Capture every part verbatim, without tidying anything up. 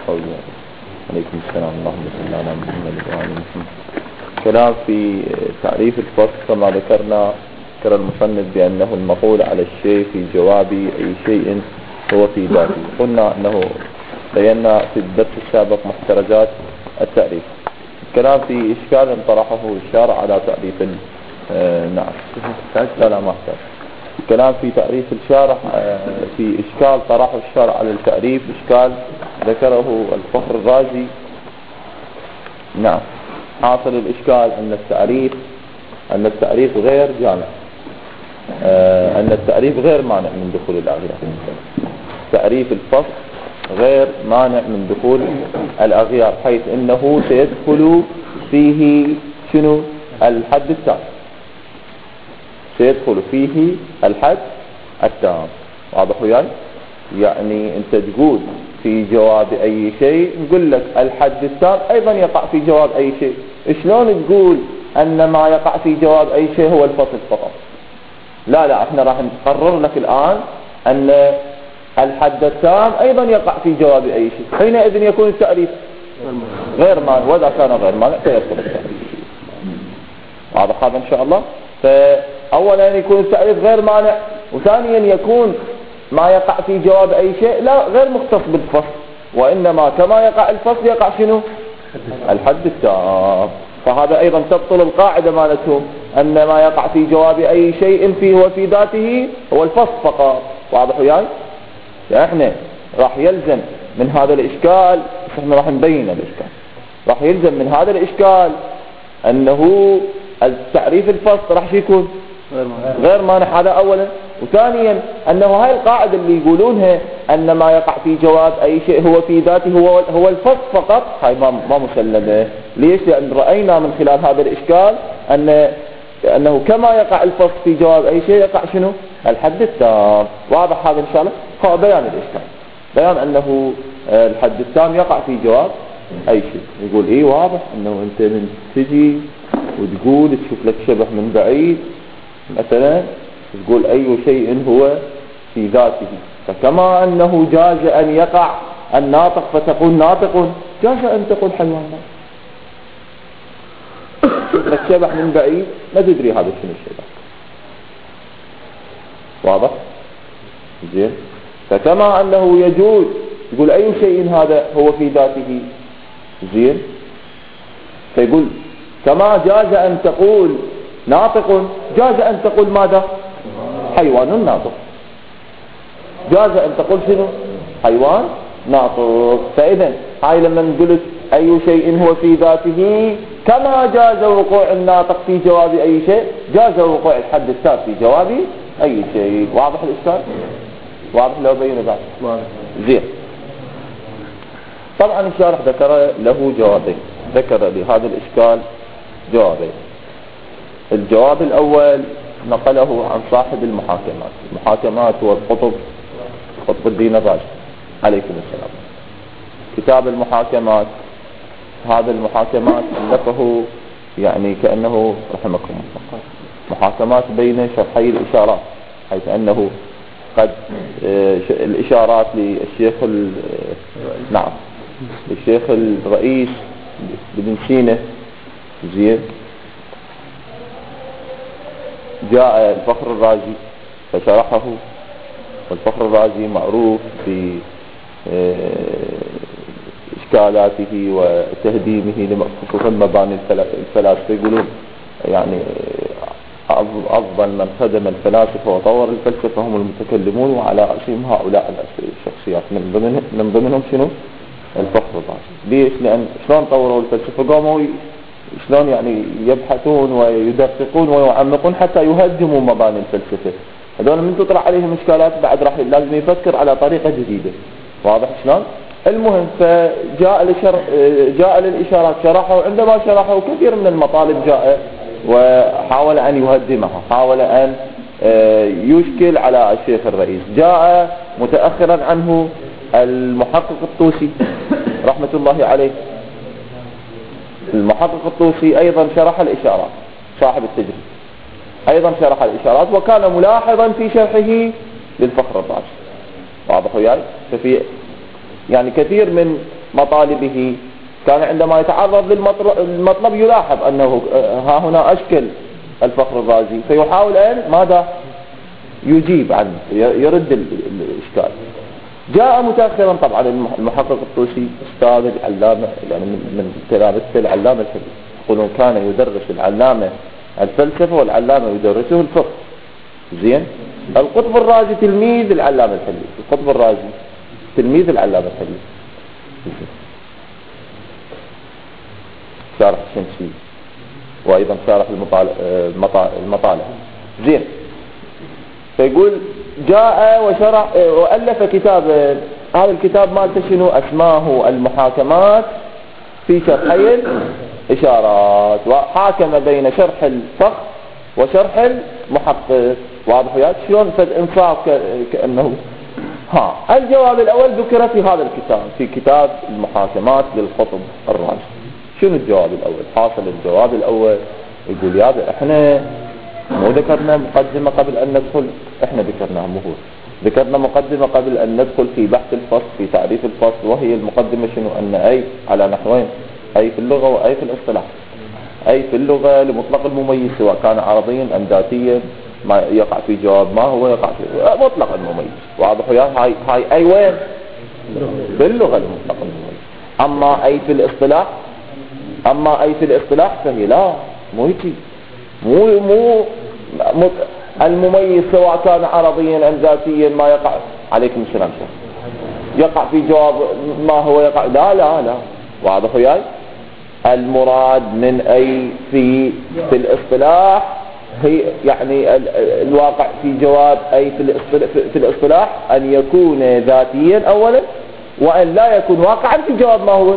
قوله. عليكم السلام اللهم صل على محمد وعلى محمد. كلام في تعريف الفصل كما ذكرنا، ذكر المصنف بأنه المقول على الشيء في جواب أي شيء هو في ذاته. قلنا أنه بينا في الدرس السابق محترزات التعريف. الكلام في إشكال طرحه الشارع على تعريف آه نعم لا لا ما احتاج. الكلام في تعريف الشارع آه في إشكال طرحه الشارع على التعريف، إشكال ذكره الفخر الرازي. نعم حاصل الإشكال أن التعريف أن التعريف غير جامع، آه أن التعريف غير مانع من دخول الأغيار. تعريف الفصل غير مانع من دخول الأغيار، حيث أنه سيدخل فيه شنو؟ الحد التام، سيدخل فيه الحد التام. واضح وياي؟ يعني أنت تقول في جواب أي شيء، نقول لك الحد التام أيضا يقع في جواب أي شيء. شلون تقول أن ما يقع في جواب أي شيء هو الفصل فقط؟ لا لا احنا راح نقرر لك الآن أن الحد التام أيضا يقع في جواب أي شيء، حينئذ يكون التعريف غير مانع، وإذا كان غير مانع سيدخل التعريف. واضح هذا إن شاء الله؟ فأولا يكون التعريف غير مانع، وثانيا يكون ما يقع في جواب أي شيء لا غير مختص بالفصل، وإنما كما يقع الفصل يقع شنو؟ الحد التام. فهذا أيضا تبطل القاعدة مالتهم أن ما يقع في جواب أي شيء فيه وفي ذاته هو الفصل فقط. واضح وياي؟ احنا راح يلزم من هذا الإشكال، احنا راح نبين الإشكال، راح يلزم من هذا الإشكال أنه التعريف الفصل راح يكون غير مانع، هذا أولا. وثانيا أنه هاي القاعدة اللي يقولونها أن ما يقع في جواب أي شيء هو في ذاته هو هو الفصل فقط، هاي ما ما مسلمة. ليش؟ لأن رأينا من خلال هذا الإشكال أن أنه كما يقع الفصل في جواب أي شيء يقع شنو؟ الحد التام. واضح هذا إن شاء الله؟ هو بيان الإشكال، بيان أنه الحد التام يقع في جواب أي شيء. يقول إيه واضح أنه أنت من تجي وتقول تشوف لك شبه من بعيد مثلا، تقول أي شيء هو في ذاته، فكما أنه جاز أن يقع الناطق فتقول ناطق، جاز أن تقول حيوان. تشوف لك شبه من بعيد ما تدري هذا شنو الشبه. واضح؟ زين. فكما أنه يجوز يقول أي شيء هذا هو في ذاته، زين، فيقول كما جاز أن تقول ناطق جاز أن تقول ماذا؟ حيوان ناطق. جاز أن تقول شنو؟ حيوان ناطق. فإذا هاي لما قلت أي شيء هو في ذاته كما جاز وقوع الناطق في جواب أي شيء، جاز وقوع الحد التام في جواب أي شيء. واضح الإشكال؟ واضح لو بينه بعد؟ زين. طبعا الشارح ذكر له جوابين، ذكر لهذا الإشكال جوابين. الجواب الأول نقله عن صاحب المحاكمات، المحاكمات هو القطب قطب الدين الراشد عليكم السلام. كتاب المحاكمات، هذا المحاكمات ألفه يعني كأنه رحمكم الله محاكمات بين شرحي الإشارات، حيث أنه قد الإشارات للشيخ نعم للشيخ الرئيس بن سينة، زين، جاء الفخر الرازي فشرحه، والفخر الرازي معروف بإشكالاته وتهديمه لخصوصا مباني الفلاسفة. يقولون يعني أفضل من خدم الفلاسفة وطور الفلسفة هم المتكلمون، وعلى رأسهم هؤلاء الشخصيات، من ضمنهم من ضمنهم شنو؟ الفخر الرازي. ليش؟ لأن شلون طوروا الفلسفة؟ قاموا شلون يعني يبحثون ويدققون ويعمقون حتى يهدموا مباني الفلسفة. هذول من تطرح عليهم إشكالات بعد راح لازم يفكر على طريقة جديدة. واضح شلون؟ المهم فجاء الإشار جاء للإشارات شرحه، عندما شرحه كثير من المطالب جاء وحاول أن يهدمها، حاول أن يشكل على الشيخ الرئيس. جاء متأخرا عنه المحقق الطوسي رحمة الله عليه، المحقق الطوسي أيضا شرح الإشارات، صاحب التجريد أيضا شرح الإشارات، وكان ملاحظا في شرحه للفخر الرازي. واضح وياي؟ ففي يعني كثير من مطالبه، كان عندما يتعرض للمطلب يلاحظ أنه ها هنا أشكل الفخر الرازي، فيحاول أن ماذا يجيب عنه، يرد الإشكال. جاء متأخرا طبعا المحقق الطوسي أستاذ العلامة، يعني من تلامذة العلامة الحديث، يقولون كان يدرس العلامة الفلسفة والعلامة يدرسه الفقه. زين. القطب الرازي تلميذ العلامة الحديث، القطب الرازي تلميذ العلامة الحديث. شارح الشمسي وأيضا شارح المطالع. زين. فيقول جاء وشرح وألف كتاب، هذا الكتاب مالته شنو اسماه؟ المحاكمات في شرحي الإشارات، وحاكم بين شرح الفقه وشرح المحقق. واضح وياك شلون فد انصاف كأنه ها. الجواب الأول ذكر في هذا الكتاب، في كتاب المحاكمات للخطب الرازي. شنو الجواب الأول؟ حاصل الجواب الأول يقول يا احنا مو ذكرنا مقدمة قبل أن ندخل، احنا ذكرناها مو هو، ذكرنا مقدمة قبل أن ندخل في بحث الفصل، في تعريف الفصل. وهي المقدمة شنو؟ أن أي على نحوين، أي في اللغة وأي في الاصطلاح. أي في اللغة لمطلق المميز سواء كان عرضيا أم ذاتيا، ما يقع في جواب ما هو يقع في مطلق المميز. واضح وياك؟ هاي هاي أي وين؟ باللغة لمطلق المميز. أما أي في الاصطلاح، أما أي في الاصطلاح فهي لا، مو هيك، مو مو المميز سواء كان عرضيا أم ذاتيا ما يقع. عليكم السلام. يقع في جواب ما هو يقع، لا لا لا. واضح وياي؟ المراد من أي في في الاصطلاح هي يعني الواقع في جواب أي في الاصطلاح أن يكون ذاتيا أولا، وأن لا يكون واقعا في جواب ما هو.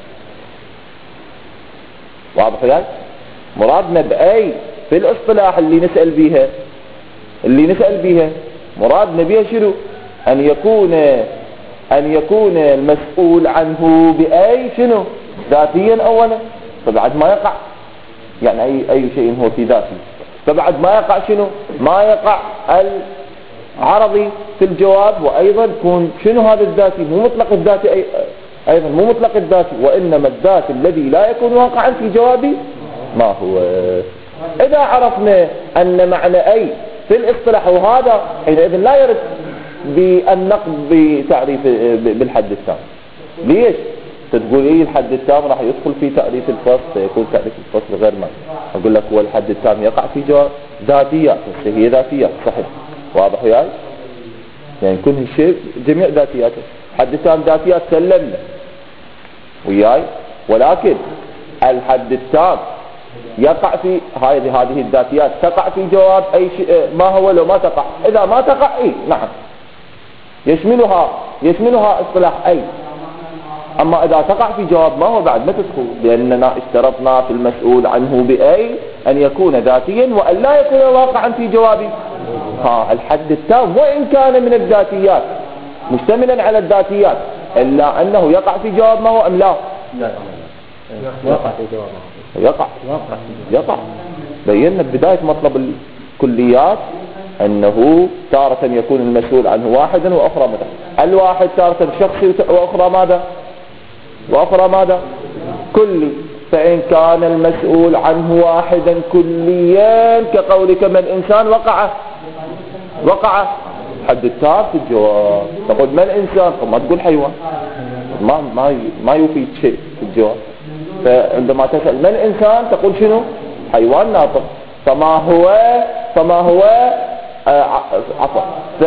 واضح وياي؟ مرادنا بأي في الاصطلاح اللي نسأل بيها، اللي نسأل بيها مرادنا بيها شنو؟ أن يكون أن يكون المسؤول عنه بأي شنو؟ ذاتيا أولا، فبعد ما يقع يعني أي أي شيء هو في ذاته، فبعد ما يقع شنو؟ ما يقع العرضي في الجواب، وأيضا يكون شنو هذا الذاتي؟ مو مطلق الذاتي، أي أيضا مو مطلق الذاتي، وإنما الذات الذي لا يكون واقعا في جوابي ما هو. إذا عرفنا أن معنى أي في الاصطلاح وهذا، حينئذ لا يرد بالنقد بتعريف بالحد التام. ليش؟ تقول إيه الحد التام راح يدخل في تعريف الفصل، سيكون تعريف الفصل غير ما أقول لك هو الحد التام يقع في جواب ذاتيات، هي ذاتيات صحيح. واضح وياي؟ يعني كل شيء جميع ذاتياته. حد التام ذاتيات سلمنا وياي، ولكن الحد التام يقع في هذه هذه الذاتيات، تقع في جواب أي شيء ما هو لو ما تقع. إذا ما تقع إيه نعم يشملها يشملها اصطلاح أي. أما إذا تقع في جواب ما هو بعد ما تدخل، لأننا اشترطنا في المسؤول عنه بأي أن يكون ذاتيا وأن لا يكون واقعا في جوابي. ها الحد التام وإن كان من الذاتيات مشتملا على الذاتيات، إلا أنه يقع في جواب ما هو أم لا؟ يقع في جواب يقع يقع. بينا بداية مطلب الكليات أنه تارة يكون المسؤول عنه واحدا وأخرى ماذا؟ الواحد تارة شخصي وأخرى ماذا؟ وأخرى ماذا؟ كلي. فإن كان المسؤول عنه واحدا كليا كقولك من إنسان وقع وقع حد التام في الجواب. تقول من إنسان، ما تقول حيوان، ما ما ما يفيد شيء في الجواب. فعندما تسأل من إنسان تقول شنو؟ حيوان ناطق. فما هو فما هو آه عفوا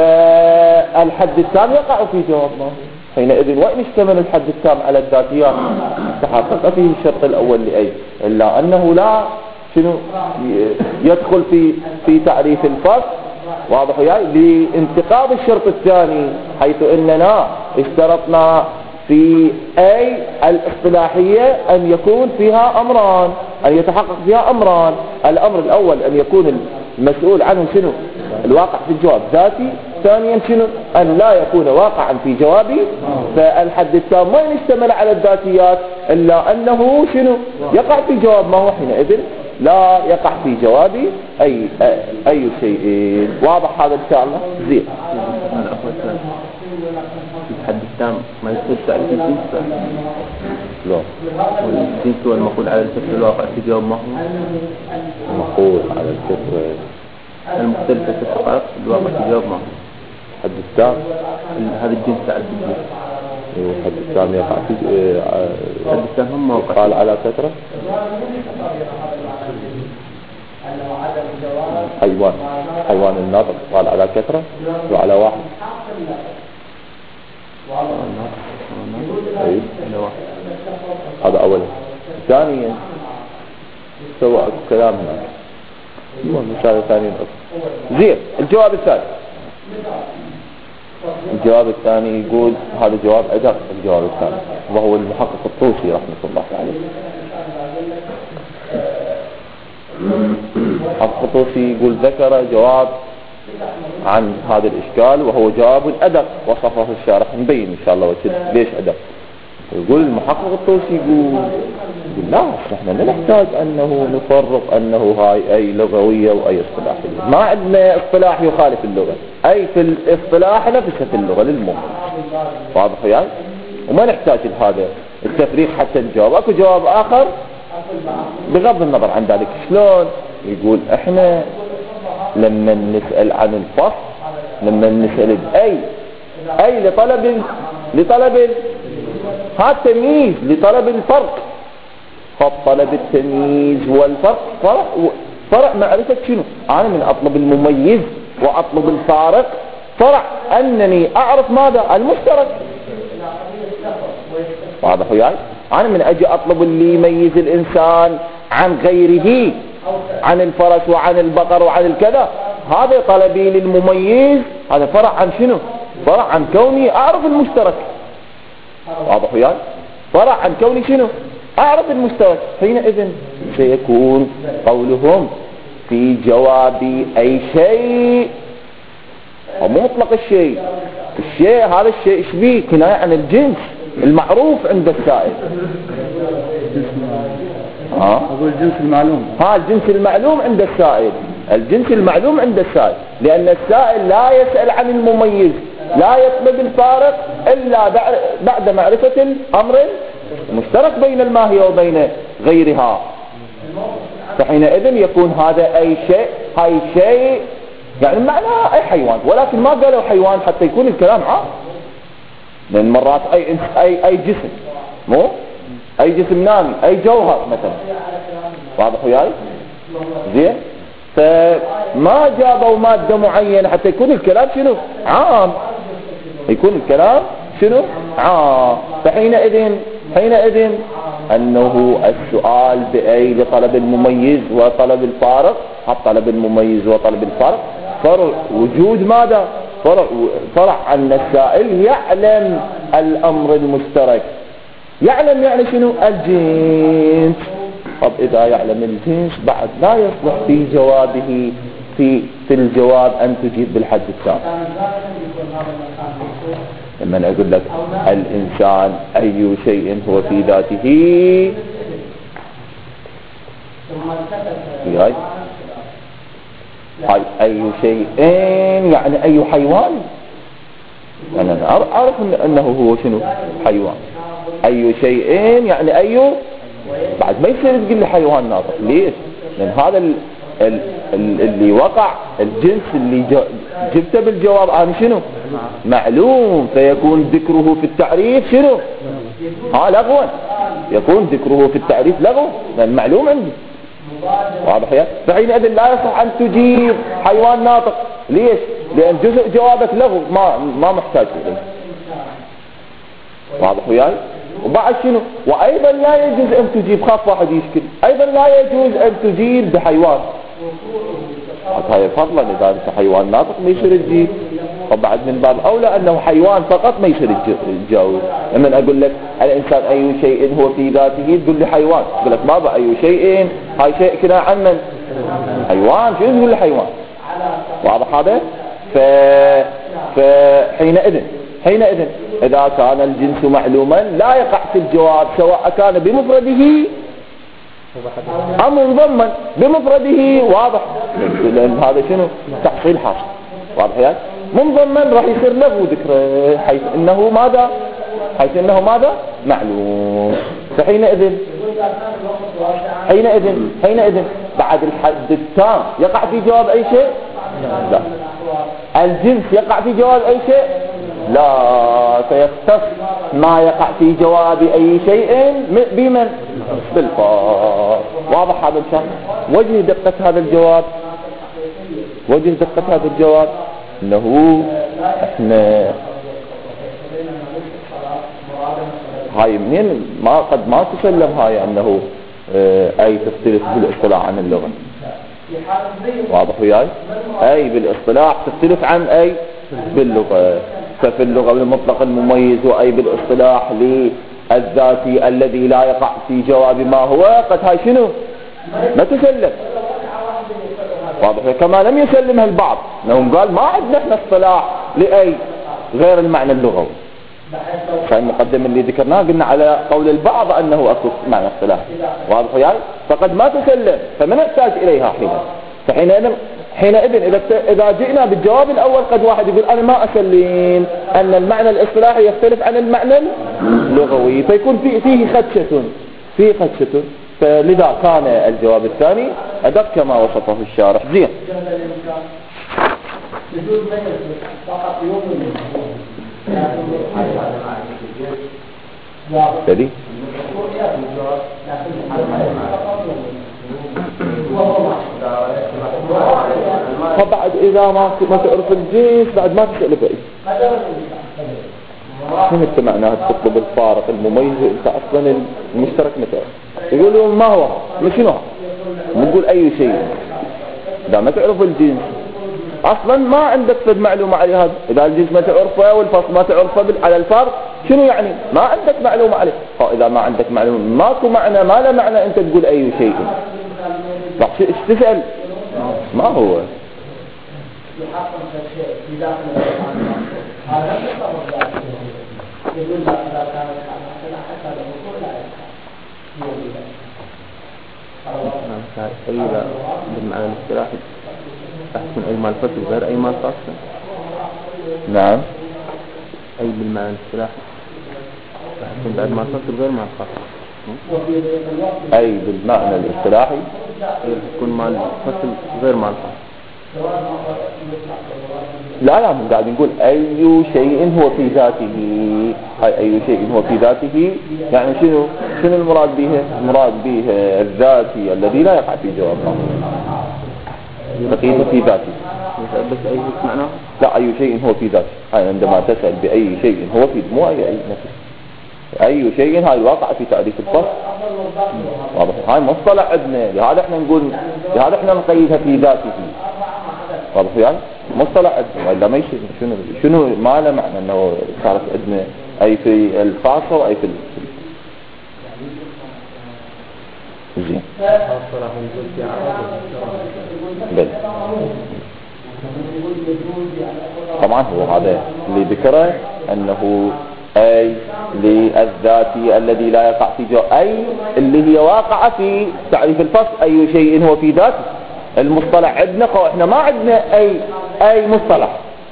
فالحد التام يقع في جواب ما. حينئذ وإن اشتمل الحد التام على الذاتيات تحقق فيه الشرط الأول لأي، إلا أنه لا شنو يدخل في في تعريف الفصل. واضح وياي؟ لانتقاض الشرط الثاني، حيث إننا اشترطنا في أي الاصطلاحية أن يكون فيها أمران، أن يتحقق فيها أمران. الأمر الأول أن يكون المسؤول عنه شنو؟ الواقع في الجواب ذاتي. ثانيا شنو؟ أن لا يكون واقعا في جوابي. فالحد التام ما يشتمل على الذاتيات، إلا أنه شنو؟ يقع في جواب ما هو. حينئذ لا يقع في جوابي أي أي شيء. واضح هذا إن شاء الله؟ زين. الحد التام ما يصير تعريف الجنس؟ لا، والجنس هو المقول على الفكر الواقع في جواب ما هو مقول على الفكر المختلفة في الحقائق الواقع في جواب ما هو الحد التام. هذا الجنس تعريف الجنس. الحد التام يقع في الحد التام هم موقع قال على كثرة حيوان حيوان الناطق قال على كثرة وعلى واحد. أي. هذا أولا. ثانيا سواء كلام هناك مثال ثاني زين. الجواب الثاني الجواب الثاني يقول هذا جواب أدق. الجواب الثاني وهو المحقق الطوسي رحمة الله عليه. المحقق الطوسي يقول ذكر جواب عن هذا الإشكال وهو جواب أدق وصفه الشارح نبين إن شاء الله وكذا ليش أدق. يقول المحقق الطوسي يقول يقول لا احنا لا نحتاج أنه نفرق أنه هاي أي لغوية وأي اصطلاحية. ما عندنا اصطلاح يخالف اللغة. أي في الاصطلاح نفسه في اللغة للمؤمن. واضح يعني؟ وما نحتاج لهذا التفريق حتى نجاوب. أكو جواب آخر بغض النظر عن ذلك. شلون؟ يقول احنا لما نسأل عن الفصل لما نسأل بأي أي لطلب لطلب هذا تمييز لطلب الفرق. فطلب التمييز والفرق فرع فرع معرفة شنو؟ أنا من أطلب المميز وأطلب الفارق فرع أنني أعرف ماذا؟ المشترك. واضح وياي؟ أنا من أجي أطلب اللي يميز الإنسان عن غيره عن الفرس وعن البقر وعن الكذا. هذا طلبي للمميز هذا فرع عن شنو؟ فرع عن كوني أعرف المشترك. واضح وياي؟ فرع عن كوني شنو؟ أعرف المشترك. حينئذ سيكون قولهم في جواب أي شيء ومو مطلق الشيء. الشيء هذا الشيء ايش بيه؟ كناية عن الجنس المعروف عند السائل. ها أقول الجنس المعلوم. ها الجنس المعلوم عند السائل. الجنس المعلوم عند السائل لأن السائل لا يسأل عن المميز لا يطلب الفارق إلا بعد معرفة الأمر المشترك بين الماهية وبين غيرها. فحينئذ يكون هذا أي شيء هاي شيء يعني معناه أي حيوان. ولكن ما قالوا حيوان حتى يكون الكلام عام. لأن مرات أي أي أي جسم مو أي جسم نامي أي جوهر مثلا. واضح وياي؟ زين. فما جابوا مادة معينة حتى يكون الكلام شنو؟ عام. يكون الكلام شنو؟ عام. فحينئذ حينئذ أنه السؤال بأي لطلب المميز وطلب الفارق. طلب المميز وطلب الفارق فرع وجود ماذا؟ فرع فرع أن السائل يعلم الأمر المشترك. يعلم يعني شنو؟ الجنس. طب إذا يعلم الجنس بعد لا يصلح في جوابه في في الجواب أن تجيب بالحد التام. لما أقول لك الإنسان أي شيء هو في ذاته هاي هاي أي شيء يعني أي حيوان. أنا أعرف أنه هو شنو؟ حيوان. أي شيء يعني أي بعد ما يصير تقول لي حيوان ناطق. ليش؟ لأن هذا ال ال ال اللي وقع الجنس اللي جبته بالجواب أنا شنو؟ معلوم. فيكون ذكره في التعريف شنو؟ ها لغوا. يكون ذكره في التعريف لغو لأن معلوم عندي. واضح يا؟ فحينئذ لا يصح أن تجيب حيوان ناطق. ليش؟ لأن جزء جوابك لغو ما ما محتاج إليه. واضح وياي؟ وبعد شنو؟ وأيضا لا يجوز أن تجيب خاف واحد يشكل أيضا لا يجوز أن تجيب بحيوان. هاي فضلا إذا أنت حيوان ناطق ما يصير تجيب. وبعد من باب أولى أنه حيوان فقط ما يصير تجاوب. لما أقول لك الإنسان أي شيء هو في ذاته تقول لي حيوان. أقول لك ما بقى أي شيء هاي شيء كنا عن من؟ حيوان. شو تقول لي حيوان؟ واضح هذا؟ ف... فحينئذ حينئذ إذا كان الجنس معلوما لا يقع في الجواب سواء كان بمفرده أم منضمن بمفرده. واضح؟ لأن هذا شنو؟ تحصيل حاصل. واضح يا؟ منضمن راح يصير له ذكر حيث انه ماذا حيث انه ماذا معلوم. فحينئذ حينئذ حينئذ بعد الحد التام يقع في جواب اي شيء؟ لا. الجنس يقع في جواب اي شيء؟ لا. فيختص ما يقع في جواب اي شيء بمن؟ بالفاظ. واضح هذا الشرح؟ وجه دقة هذا الجواب وجه دقة هذا الجواب انه احنا هاي منين ما قد ما تسلم هاي انه اه اي تختلف بالاصطلاح عن اللغة. واضح وياي؟ اي بالاصطلاح تختلف عن اي باللغة. ففي اللغة بالمطلق المميز واي بالاصطلاح للذاتي الذي لا يقع في جواب ما هو قد هاي شنو ما تسلم. واضح؟ كما لم يسلمها البعض لهم قال ما عندنا احنا اصطلاح لاي غير المعنى اللغوي. فالمقدم اللي ذكرناه قلنا على قول البعض انه اكو معنى اصطلاح. واضح وياي؟ فقد ما تسلم فما نحتاج اليها حين فحينئذ حينئذ اذا اذا جئنا بالجواب الاول قد واحد يقول انا ما اسلم ان المعنى الاصطلاحي يختلف عن المعنى اللغوي فيكون فيه فيه خدشة فيه خدشة. فلذا كان الجواب الثاني ادق كما وصفه الشارح. زين. تدي فبعد اذا ما ما تعرف الجنس بعد ما تسأل بأي شنو انت معناها تطلب الفارق المميز انت اصلا المشترك متى يقولوا ما هو شنو نقول اي شيء اذا ما تعرف الجنس اصلا ما عندك فد معلومة عليه. هذا اذا الجنس ما تعرفه والفصل ما تعرفه على الفرق شنو يعني ما عندك معلومة عليه. او اذا ما عندك معلومة ماكو معنى ما له معنى انت تقول اي شيء. طب ايش تسأل ما هو أي بالمعنى الاصطلاحي أحسن أي مال فصل غير أي مال فاصل. نعم. أي بالمعنى الاصطلاحي أحسن بعد مال فصل غير مال فاصل. أي بالمعنى الاصطلاحي يكون مال فصل غير مال فاصل. لا لا من قاعد نقول أي شيء هو في ذاته. هاي أي شيء هو في ذاته يعني شنو شنو المراد به؟ المراد به الذاتي الذي لا يقع في جواب بقيته في ذاته. بس أي معناه؟ لا أي شيء هو في ذاته. هاي عندما تسأل بأي شيء هو في مو أي أي نفس أي شيء هاي الواقع في تعريف الفصل. واضح؟ هاي مصطلح عندنا لهذا احنا نقول لهذا احنا نقيدها في ذاته. واضح يعني مصطلح عندنا ولا ما يصير شنو شنو ما له معنى انه صارت عندنا اي في الخاصة واي في زين. بل طبعا هو هذا اللي ذكره انه اي للذاتي الذي لا يقع في جو اي اللي هي واقعة في تعريف الفصل اي شيء هو في ذاته. المصطلح عندنا احنا ما عندنا اي اي مصطلح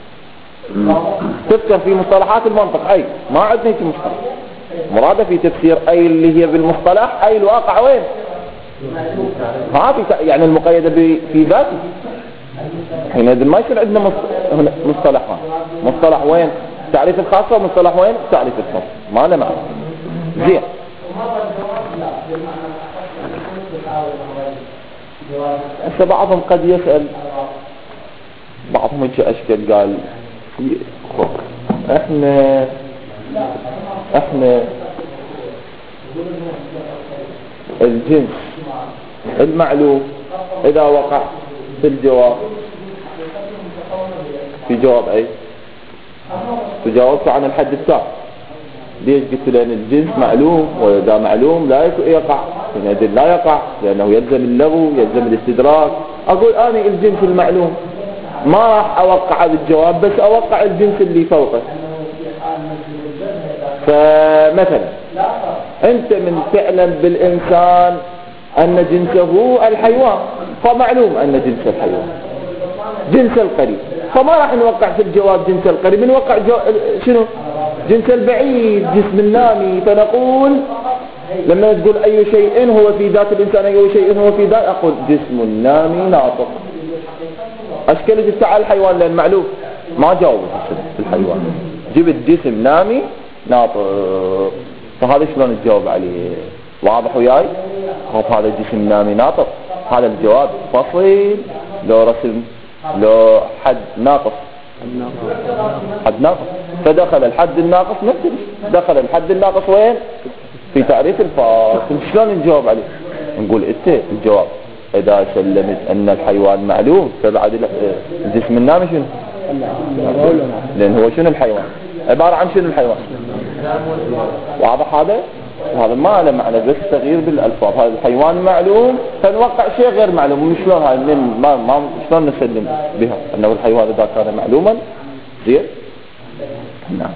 تذكر في مصطلحات المنطق اي ما عندنا هيك مصطلح مرادة في تفسير اي اللي هي بالمصطلح اي الواقع وين ها في يعني المقيدة في ذاته. حينئذ ما يصير عندنا مصطلحان مصطلح وين تعريف الخاصة ومصطلح وين تعريف الفصل ما له معنى. زين. هسه بعضهم قد يسأل بعضهم ايش اشكال قال احنا احنا الجنس المعلوم اذا وقع في الجواب في جواب اي تجاوبت عن الحد السابق. ليش قلت لأن الجنس معلوم وإذا معلوم لا يقع حينئذ لا يقع لأنه يلزم اللغو يلزم الاستدراك. أقول أنا الجنس المعلوم ما راح أوقع بالجواب بس أوقع الجنس اللي فوقه. فمثلا أنت من تعلم بالإنسان أن جنسه الحيوان فمعلوم أن جنس الحيوان جنس القريب فما راح نوقع في الجواب جنس القريب، نوقع جو... شنو جنس البعيد، جسم النامي. فنقول لما تقول أي شيء هو في ذات الإنسان، أي شيء هو في ذات، أقول جسم النامي ناطق. أشكال تسعى الحيوان لأن معلوم ما جاوب في الحيوان، جبت جسم نامي ناطق، فهذا شلون تجاوب عليه؟ واضح وياي؟ خب هذا جسم نامي ناطق، هذا الجواب فصيل لو رسم لو حد ناقص، حد ناقص. فدخل الحد الناقص نفس دخل الحد الناقص وين؟ في تعريف الفاصل. شلون نجاوب عليه؟ نقول انت الجواب اذا سلمت ان الحيوان معلوم فبعد الجسم النامي شنو؟ لان هو شنو الحيوان؟ عبارة عن شنو الحيوان؟ واضح هذا؟ وهذا ما له معنى، بس تغيير بالالفاظ. هذا الحيوان معلوم فنوقع شيء غير معلوم. شلون هاي ما ما شلون نسلم بها انه الحيوان اذا كان معلوما زين؟ نعم.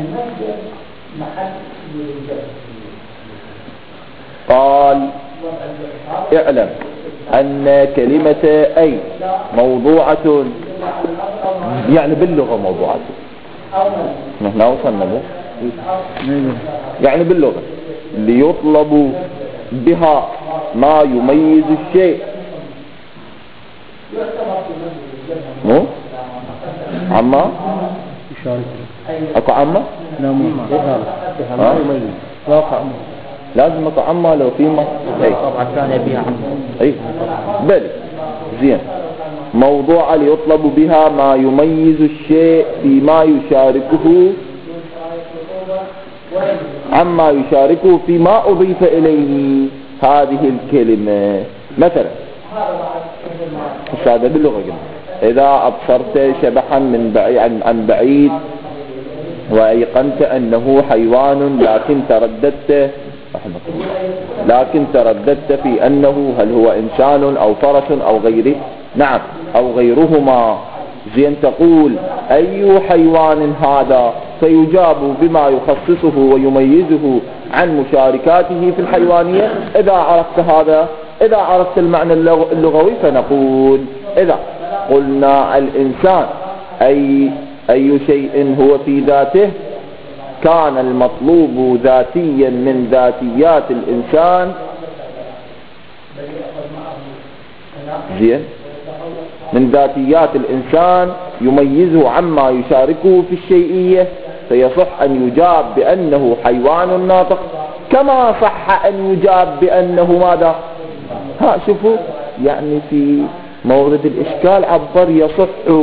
قال اعلم ان كلمة اي موضوعة، يعني باللغة موضوعة. نحن وصلنا له يعني باللغة ليطلب بها ما يميز الشيء. مو عما اكو عما ها واقع لازم اكو عما لو في ما اي اي بل زين موضوع ليطلب بها ما يميز الشيء فيما يشاركه عما يشاركه فيما أضيف إليه هذه الكلمة. مثلا هذا باللغة قلنا إذا أبصرت شبحا من بعيد عن بعيد وأيقنت أنه حيوان لكن ترددت رحمة الله لكن ترددت في أنه هل هو إنسان أو فرس أو غيره، نعم أو غيرهما. زين تقول أي حيوان هذا؟ فيجاب بما يخصصه ويميزه عن مشاركاته في الحيوانية. إذا عرفت هذا، إذا عرفت المعنى اللغوي فنقول إذا قلنا الإنسان أي أي شيء هو في ذاته كان المطلوب ذاتيا من ذاتيات الإنسان. زين من ذاتيات الإنسان يميزه عما يشاركه في الشيئية، فيصح أن يجاب بأنه حيوان ناطق كما صح أن يجاب بأنه ماذا؟ ها شوفوا يعني في مورد الإشكال عبر يصح،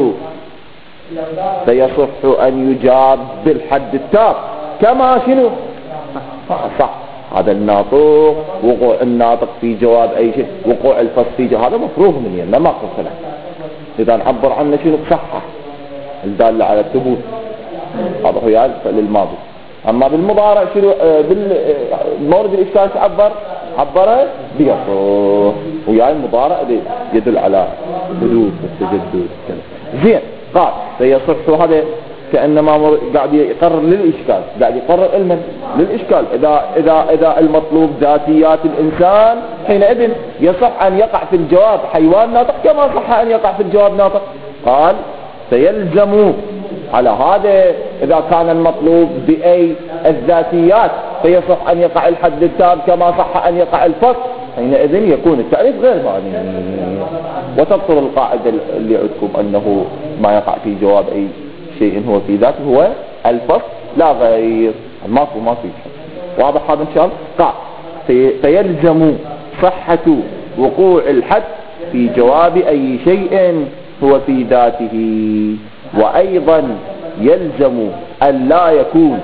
فيصح أن يجاب بالحد التام كما شنو؟ صح هذا الناطق وقوع الناطق في جواب أي شيء، وقوع الفصل في جواب، هذا مفروغ من يمنا ما قصنا. إذا نعبر عنه شنو؟ بصحة الدالة على الثبوت، هذا هو يعني للماضي. أما بالمضارع شنو؟ بالمورد الإشكال عبر عبره بيصح، ويا المضارع يدل على حدوث التجدد. زين قال فيصح، هذا كأنما قاعد يقرر للإشكال، قاعد يقرر علما للإشكال. إذا إذا إذا المطلوب ذاتيات الإنسان حينئذ يصح أن يقع في الجواب حيوان ناطق كما صح أن يقع في الجواب ناطق. قال فيلزم على هذا إذا كان المطلوب بأي الذاتيات فيصح أن يقع الحد التام كما صح أن يقع الفصل، حينئذ يكون التعريف غير معني، وتبطل القاعدة اللي عندكم أنه ما يقع في جواب أي شيء هو في ذاته هو الفصل لا غير، ما في ما في واضح هذا إن شاء الله. قال في فيلزم صحة وقوع الحد في جواب أي شيء هو في ذاته، وأيضا يلزم أن لا يكون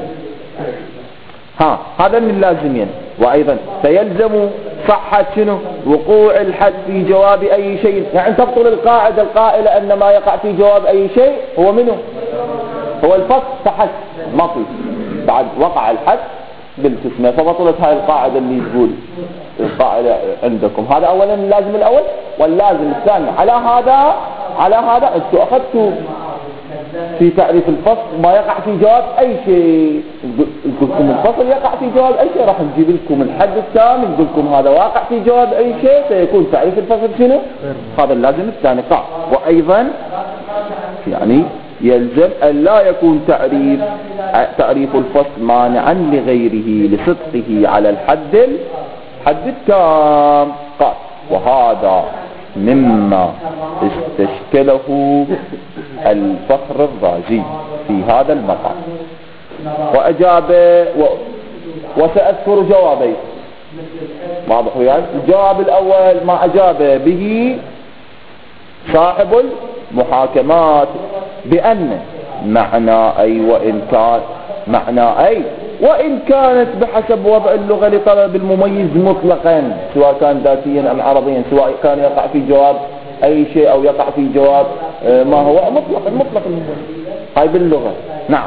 ها هذا من اللازمين. وأيضا فيلزم صحة شنو؟ وقوع الحد في جواب أي شيء، يعني تبطل القاعدة القائلة أن ما يقع في جواب أي شيء هو منه هو الفصل فحسب، ما في بعد وقع الحد بالتسمية، فبطلت هاي القاعدة اللي تقول القاعدة عندكم. هذا أولا اللازم الأول، واللازم الثاني على هذا على هذا أنتوا أخذتوا في تعريف الفصل ما يقع في جواب أي شيء، نقول لكم الفصل يقع في جواب أي شيء، راح نجيب لكم الحد الثاني نقول لكم هذا واقع في جواب أي شيء، سيكون تعريف الفصل شنو؟ هذا اللازم الثاني. قال وأيضا يعني يلزم أن لا يكون تعريف تعريف الفصل مانعا لغيره لصدقه على الحد الحد التام. قال وهذا مما استشكله الفخر الرازي في هذا المقام، وأجاب و... وسأذكر جوابين. واضح وياي؟ الجواب الأول ما أجاب به صاحب المحاكمات بأن معنى أي وإن كان معنى أي وإن كانت بحسب وضع اللغة لطلب المميز مطلقا، سواء كان ذاتيا أم عرضيا، سواء كان يقع في جواب أي شيء أو يقع في جواب ما هو مطلق المطلق المميز، هاي باللغة. نعم،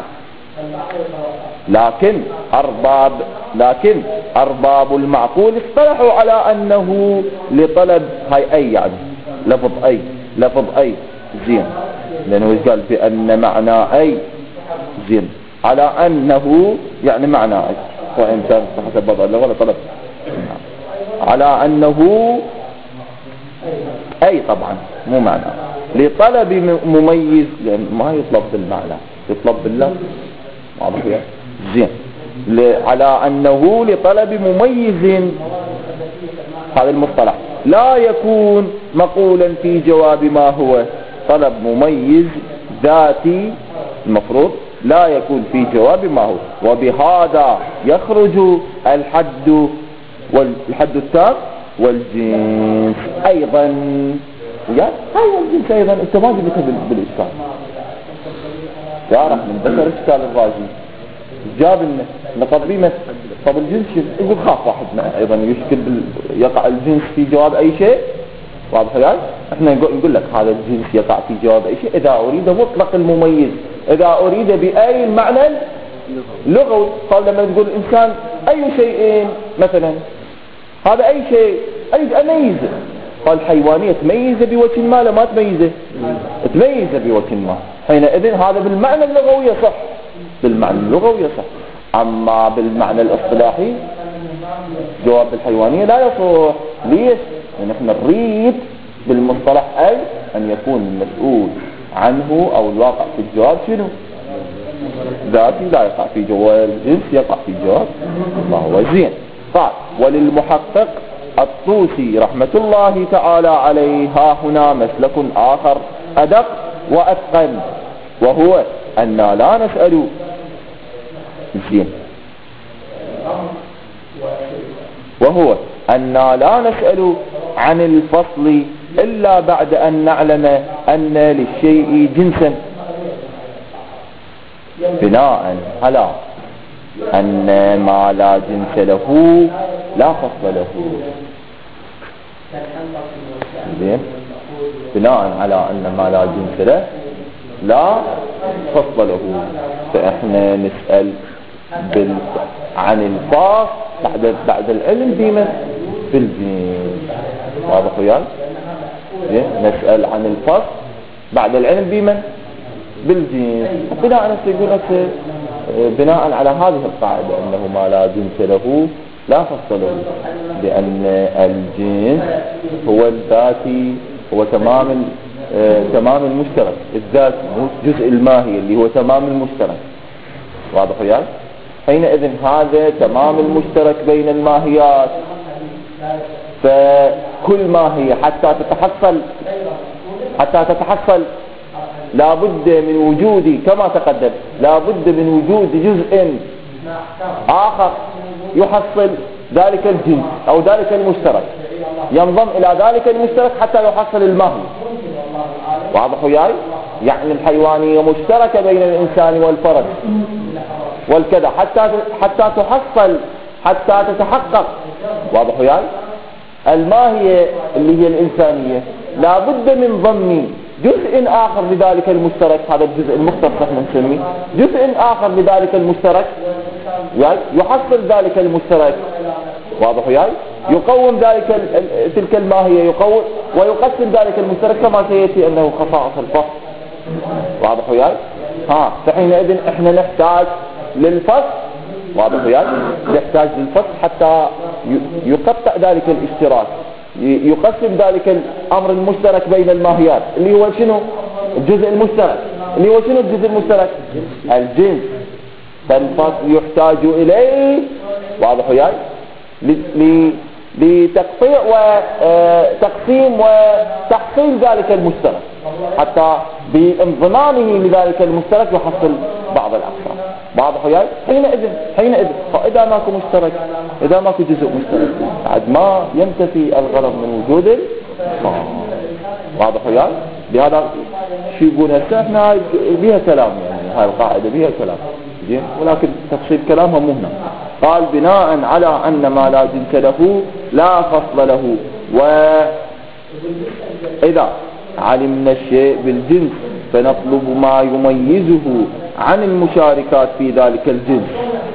لكن أرباب لكن أرباب المعقول اصطلحوا على أنه لطلب هاي أي، يعني لفظ أي لفظ أي زين، لأنه قال بأن معنى أي زين على أنه يعني معنى أي وإن كان حسب وضع اللغة لطلب، على أنه أي طبعا مو معنى لطلب مميز، لأن ما يطلب بالمعنى يطلب بالله. واضح يا زين؟ على أنه لطلب مميز، هذا المصطلح لا يكون مقولا في جواب ما هو طلب مميز ذاتي، المفروض لا يكون في جواب ما هو، وبهذا يخرج الحد والحد التام والجنس أيضا. يا هاي الجنس أيضا انت ما جبتها بالإشكال يا رح من ذكر إشكال الراجي جاب لنا نقضيمة. طب الجنس يقول خاف واحد أيضا يشكل بال... يقع الجنس في جواب أي شيء. واضح يعني احنا نقول لك هذا الجنس يقع في جواب أي شيء إذا أريد مطلق المميز، إذا أريد بأي المعنى لغوي. قال لما تقول الإنسان أي شيء مثلا، هذا أي شيء أي أميزه. قال حيوانية تميز بوجه ما لا ما تميزه تميز بوجه ما، حينئذ هذا بالمعنى اللغوي صح، بالمعنى اللغوي صح. أما بالمعنى الاصطلاحي جواب الحيوانية لا يصح. ليش؟ لأن احنا نريد بالمصطلح أي أن يكون المسؤول عنه أو الواقع في الجواب شنو؟ ذاتي لا يقع في جواب الجنس، يقع في جواب ما هو زين. قال وللمحقق الطوسي رحمة الله تعالى عليه ها هنا مسلك آخر أدق وأتقن، وهو أن لا نسأل زين وهو أن لا نسأل عن الفصل إلا بعد أن نعلم أن للشيء جنسا، بناء على أن ما لا جنس له لا فصل له. زين، بناء على أن ما لا جنس له لا فصل له، فإحنا نسأل بال... عن الفاصل بعد بعد العلم بما بالجنس. واضح وياي؟ نسأل عن الفصل بعد العلم بمن بالجنس. بناء على يقول لك بناء على هذه القاعدة أنه ما لا جنس له لا فصل له، لأن الجنس هو الذاتي، هو تمام آه تمام المشترك الذاتي، مو جزء الماهي اللي هو تمام المشترك. واضح وياي؟ حينئذ هذا تمام المشترك بين الماهيات، فكل ماهية حتى تتحصل حتى تتحصل لابد من وجود كما تقدم لابد من وجود جزء آخر يحصل ذلك الجنس أو ذلك المشترك، ينضم إلى ذلك المشترك حتى يحصل الماهي. واضح وياي؟ يعني الحيوانية مشتركة بين الإنسان والفرد والكذا حتى حتى تحصل حتى تتحقق. واضح وياي؟ الماهية اللي هي الإنسانية لابد من ضم جزء آخر لذلك المشترك، هذا الجزء المختص نحن نسميه جزء آخر لذلك المشترك يحصل ذلك المشترك. واضح وياي؟ يقوم ذلك تلك الماهية يقوم ويقسم ذلك المشترك كما سيأتي أنه خصائص الفصل. واضح وياي؟ ها فحينئذ احنا نحتاج للفصل. واضح وياي؟ نحتاج للفصل حتى يقطع ذلك الاشتراك، يقسم ذلك الأمر المشترك بين الماهيات اللي هو شنو؟ الجزء المشترك اللي هو شنو الجزء المشترك؟ الجنس. فالفصل يحتاج إليه، واضح وياي، لتقطيع وتقسيم وتحصيل ذلك المشترك، حتى بانضمامه لذلك المشترك يحصل بعض الأقسام. واضح وياي؟ حينئذ حينئذ إذا ماكو مشترك، إذا ماكو جزء مشترك، بعد ما ينتفي الغرض من وجود الفصل. واضح وياي؟ بهذا شو يقول هسه احنا بها كلام، يعني هاي القاعدة بها كلام زين، ولكن تفصيل كلامها مو هنا. قال بناء على أن ما لا جنس له لا فصل له، وإذا علمنا الشيء بالجنس فنطلب ما يميزه عن المشاركات في ذلك الجنس.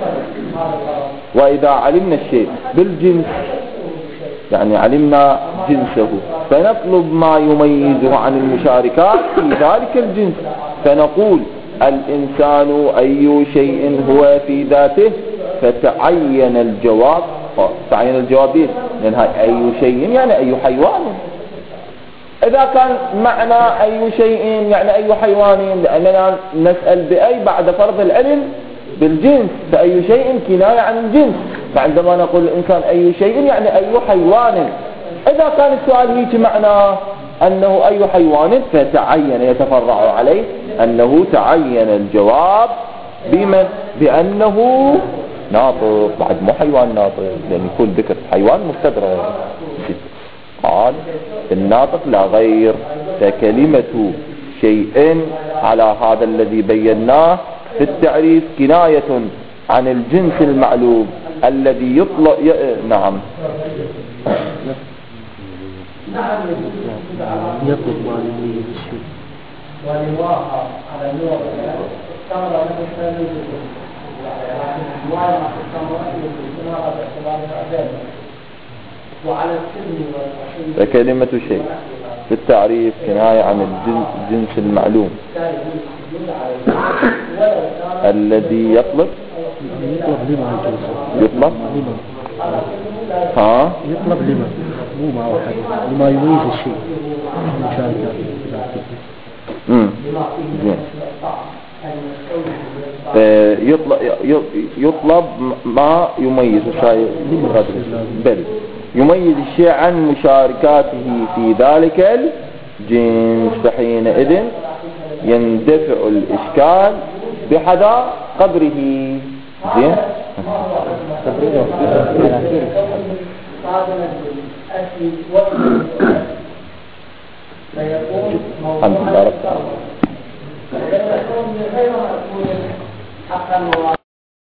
وإذا علمنا الشيء بالجنس يعني علمنا جنسه فنطلب ما يميزه عن المشاركات في ذلك الجنس، فنقول الإنسان أي شيء هو في ذاته، فتعين الجواب. تعين الجواب إيه؟ لأن أي شيء يعني أي حيوان. إذا كان معنى أي شيء يعني أي حيوان، لأننا نسأل بأي بعد فرض العلم بالجنس، فأي شيء كناية عن الجنس، فعندما نقول الإنسان أي شيء يعني أي حيوان. إذا كان السؤال هيك معنى أنه أي حيوان، فتعين يتفرع عليه أنه تعين الجواب بمن؟ بأنه ناطق. بعد مو حيوان ناطق، لأن يكون ذكر حيوان مستدرج. قال الناطق لا غير، فكلمة شيء على هذا الذي بيناه في التعريف كناية عن الجنس المعلوم الذي يطلق ي... نعم يطلق ما يميز الشيء ولواقع على نوع الثمرة فكلمة شيء في التعريف كناية عن الجنس المعلوم الذي يطلق يطلق لما يطلق ها يطلق لما مو مع واحد لما يميز الشيء امم يطلب يطلب ما يميز الشيء بل يميز الشيء عن مشاركاته في ذلك الجنس، فحينئذ يندفع الإشكال بحذا قدره. زين الحمد لله رب العالمين.